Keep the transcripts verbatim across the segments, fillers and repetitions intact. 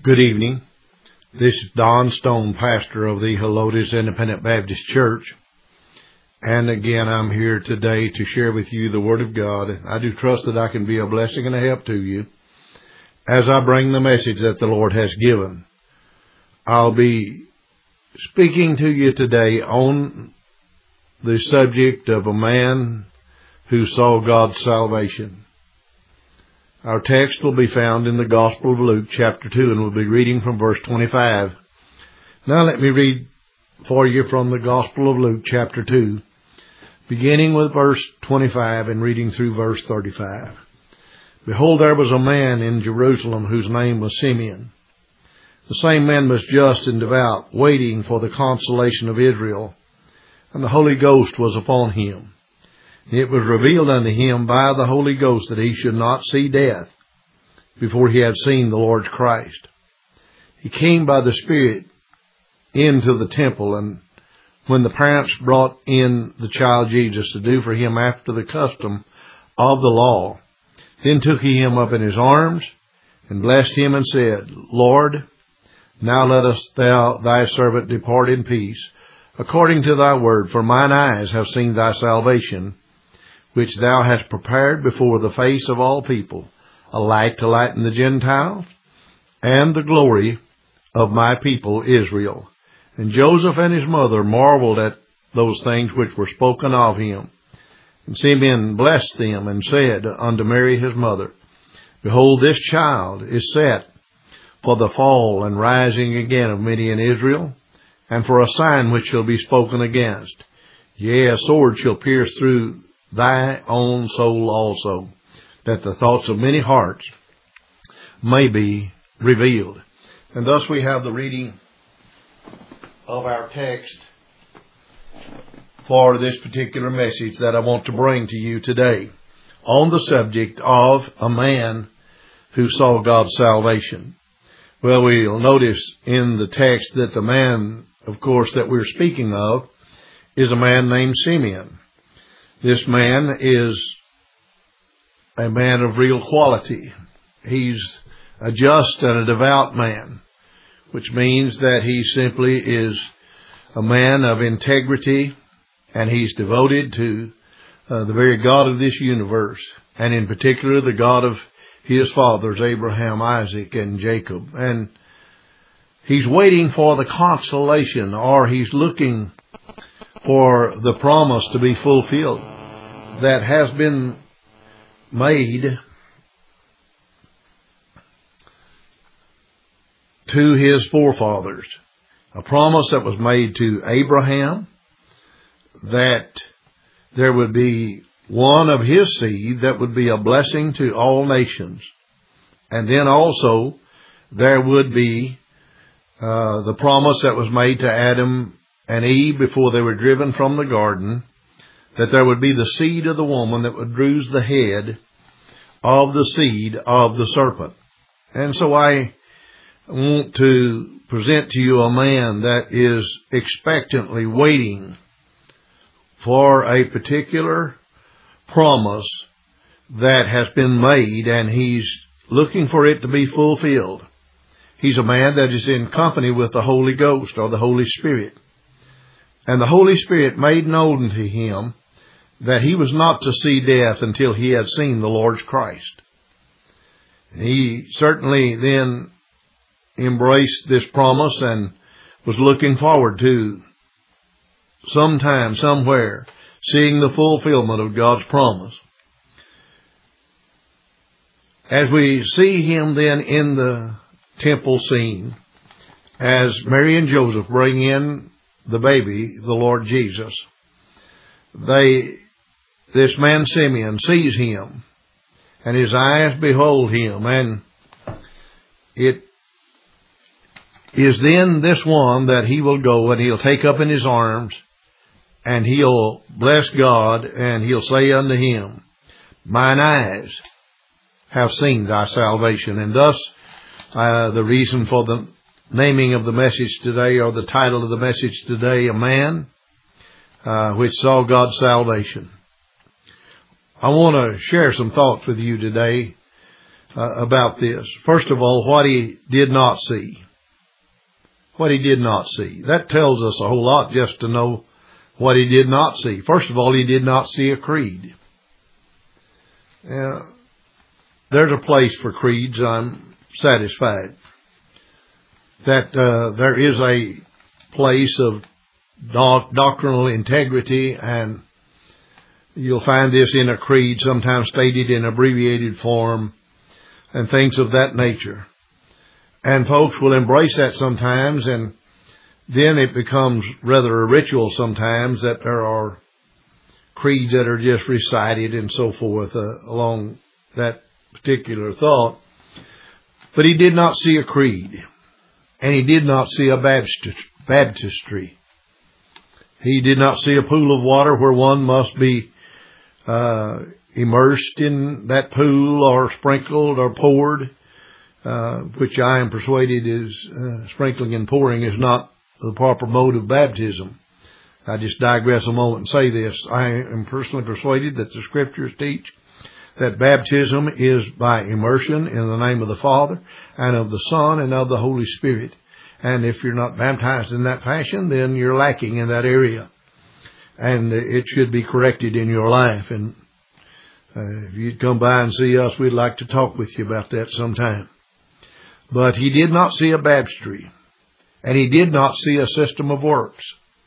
Good evening. This is Don Stone, pastor of the Helotes Independent Baptist Church. And again, I'm here today to share with you the Word of God. I do trust that I can be a blessing and a help to you as I bring the message that the Lord has given. I'll be speaking to you today on the subject of a man who saw God's salvation. Our text will be found in the Gospel of Luke, chapter two, and we'll be reading from verse twenty-five. Now let me read for you from the Gospel of Luke, chapter two, beginning with verse twenty-five and reading through verse thirty-five. Behold, there was a man in Jerusalem whose name was Simeon. The same man was just and devout, waiting for the consolation of Israel, and the Holy Ghost was upon him. It was revealed unto him by the Holy Ghost that he should not see death before he had seen the Lord's Christ. He came by the Spirit into the temple, and when the parents brought in the child Jesus to do for him after the custom of the law, then took he him up in his arms and blessed him and said, Lord, now lettest thou thy servant depart in peace, according to thy word, for mine eyes have seen thy salvation, which thou hast prepared before the face of all people, a light to lighten the Gentiles, and the glory of my people Israel. And Joseph and his mother marveled at those things which were spoken of him. And Simeon blessed them, and said unto Mary his mother, Behold, this child is set for the fall and rising again of many in Israel, and for a sign which shall be spoken against. Yea, a sword shall pierce through thy own soul also, that the thoughts of many hearts may be revealed. And thus we have the reading of our text for this particular message that I want to bring to you today on the subject of a man who saw God's salvation. Well, we'll notice in the text that the man, of course, that we're speaking of is a man named Simeon. This man is a man of real quality. He's a just and a devout man, which means that he simply is a man of integrity, and he's devoted to uh, the very God of this universe, and in particular the God of his fathers, Abraham, Isaac, and Jacob. And he's waiting for the consolation, or he's looking for the promise to be fulfilled that has been made to his forefathers. A promise that was made to Abraham that there would be one of his seed that would be a blessing to all nations. And then also there would be uh, the promise that was made to Adam and Eve before they were driven from the garden, that there would be the seed of the woman that would bruise the head of the seed of the serpent. And so I want to present to you a man that is expectantly waiting for a particular promise that has been made, and he's looking for it to be fulfilled. He's a man that is in company with the Holy Ghost, or the Holy Spirit. And the Holy Spirit made known to him that he was not to see death until he had seen the Lord's Christ. He certainly then embraced this promise and was looking forward to sometime, somewhere, seeing the fulfillment of God's promise. As we see him then in the temple scene, as Mary and Joseph bring in the baby, the Lord Jesus, they, this man Simeon sees him, and his eyes behold him, and it is then this one that he will go and he'll take up in his arms, and he'll bless God, and he'll say unto him, Mine eyes have seen thy salvation. And thus, uh, the reason for the naming of the message today, or the title of the message today, A Man uh, Which Saw God's Salvation. I want to share some thoughts with you today uh, about this. First of all, what he did not see. What he did not see. That tells us a whole lot just to know what he did not see. First of all, he did not see a creed. Uh, there's a place for creeds, I'm satisfied. That uh, there is a place of doc- doctrinal integrity, and you'll find this in a creed, sometimes stated in abbreviated form, and things of that nature. And folks will embrace that sometimes, and then it becomes rather a ritual sometimes that there are creeds that are just recited and so forth uh, along that particular thought. But he did not see a creed, and he did not see a baptistry. He did not see a pool of water where one must be uh, immersed in that pool or sprinkled or poured, uh, which I am persuaded is uh, sprinkling and pouring is not the proper mode of baptism. I just digress a moment and say this. I am personally persuaded that the Scriptures teach that baptism is by immersion in the name of the Father and of the Son and of the Holy Spirit. And if you're not baptized in that fashion, then you're lacking in that area. And it should be corrected in your life. And uh, if you'd come by and see us, we'd like to talk with you about that sometime. But he did not see a baptistry. And he did not see a system of works.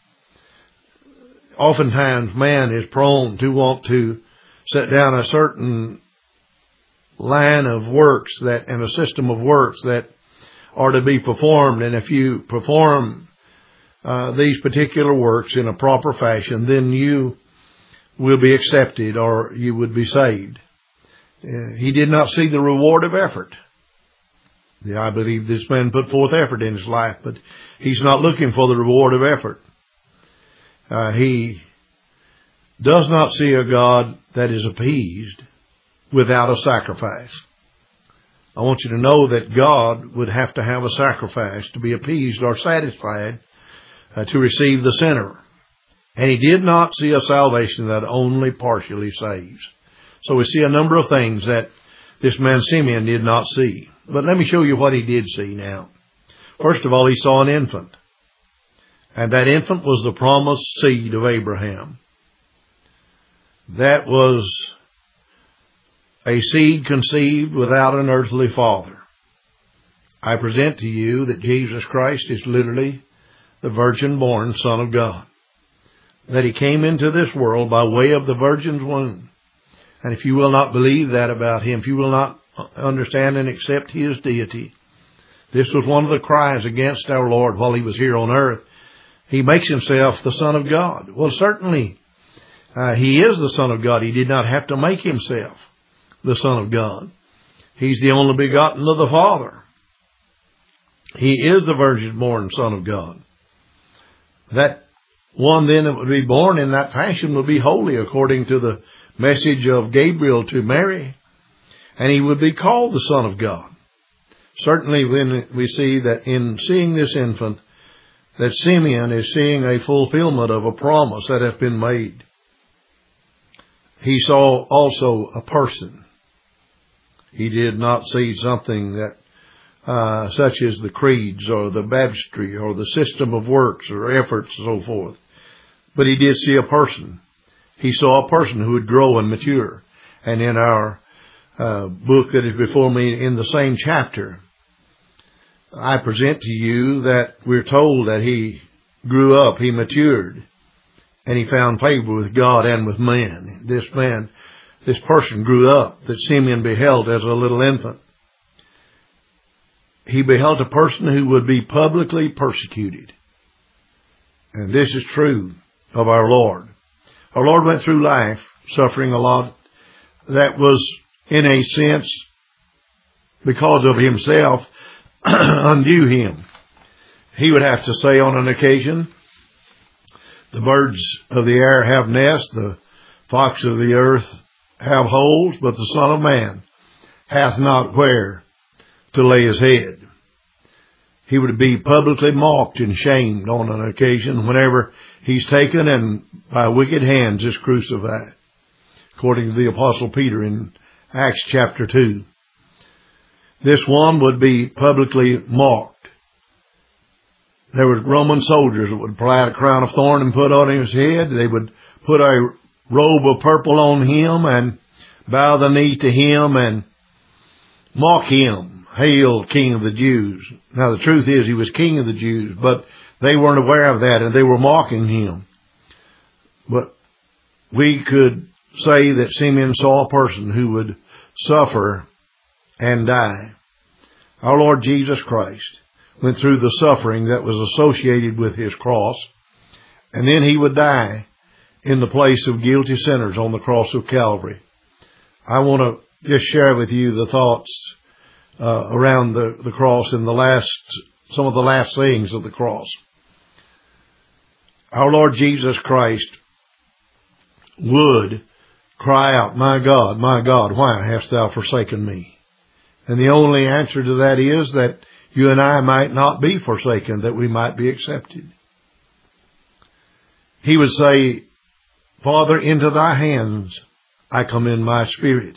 Oftentimes man is prone to want to set down a certain line of works that, and a system of works that are to be performed. And if you perform uh, these particular works in a proper fashion, then you will be accepted or you would be saved. Uh, he did not see the reward of effort. Yeah, I believe this man put forth effort in his life, but he's not looking for the reward of effort. Uh, he does not see a God that is appeased without a sacrifice. I want you to know that God would have to have a sacrifice to be appeased or satisfied uh, to receive the sinner. And he did not see a salvation that only partially saves. So we see a number of things that this man Simeon did not see. But let me show you what he did see now. First of all, he saw an infant. And that infant was the promised seed of Abraham. That was a seed conceived without an earthly father. I present to you that Jesus Christ is literally the virgin-born Son of God. That he came into this world by way of the virgin's womb. And if you will not believe that about him, if you will not understand and accept his deity, this was one of the cries against our Lord while he was here on earth. He makes himself the Son of God. Well, certainly uh, he is the Son of God. He did not have to make himself the Son of God. He's the only begotten of the Father. He is the virgin-born Son of God. That one then that would be born in that fashion would be holy according to the message of Gabriel to Mary. And he would be called the Son of God. Certainly when we see that in seeing this infant, that Simeon is seeing a fulfillment of a promise that has been made. He saw also a person. He did not see something that, uh, such as the creeds or the baptistry or the system of works or efforts and so forth. But he did see a person. He saw a person who would grow and mature. And in our uh, book that is before me in the same chapter, I present to you that we're told that he grew up, he matured, and he found favor with God and with men. This man, this person grew up that Simeon beheld as a little infant. He beheld a person who would be publicly persecuted. And this is true of our Lord. Our Lord went through life suffering a lot that was, in a sense, because of himself, undue him. He would have to say on an occasion, the birds of the air have nests, the fox of the earth have holes, but the Son of Man hath not where to lay his head. He would be publicly mocked and shamed on an occasion whenever he's taken and by wicked hands is crucified, according to the Apostle Peter in Acts chapter two. This one would be publicly mocked. There were Roman soldiers that would apply a crown of thorn and put on his head. They would put a robe of purple on him and bow the knee to him and mock him. Hail, King of the Jews. Now the truth is he was King of the Jews, but they weren't aware of that and they were mocking him. But we could say that Simeon saw a person who would suffer and die. Our Lord Jesus Christ went through the suffering that was associated with his cross, and then he would die in the place of guilty sinners on the cross of Calvary. I want to just share with you the thoughts uh, around the, the cross and the last, some of the last sayings of the cross. Our Lord Jesus Christ would cry out, "My God, my God, why hast thou forsaken me?" And the only answer to that is that you and I might not be forsaken, that we might be accepted. He would say, "Father, into thy hands I commend my spirit,"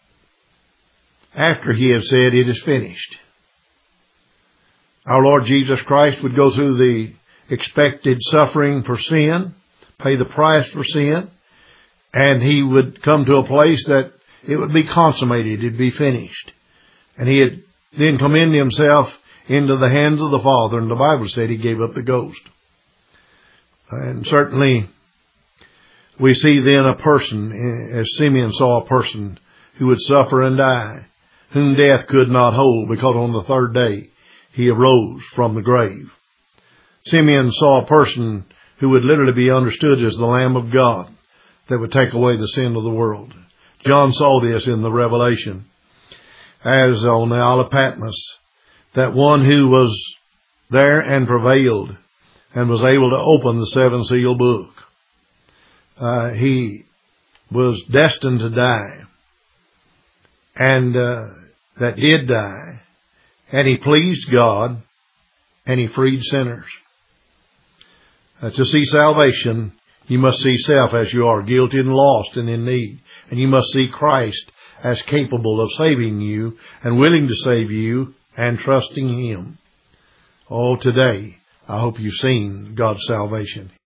after he had said, "It is finished." Our Lord Jesus Christ would go through the expected suffering for sin, pay the price for sin, and he would come to a place that it would be consummated, it would be finished. And he had then commend himself into the hands of the Father, and the Bible said he gave up the ghost. And certainly we see then a person, as Simeon saw a person who would suffer and die, whom death could not hold, because on the third day he arose from the grave. Simeon saw a person who would literally be understood as the Lamb of God that would take away the sin of the world. John saw this in the Revelation, as on the Isle of Patmos, that one who was there and prevailed and was able to open the seven seal book. Uh, he was destined to die, and uh, that did die, and he pleased God, and he freed sinners. Uh, to see salvation, you must see self as you are, guilty and lost and in need, and you must see Christ as capable of saving you and willing to save you and trusting him. Oh, today, I hope you've seen God's salvation.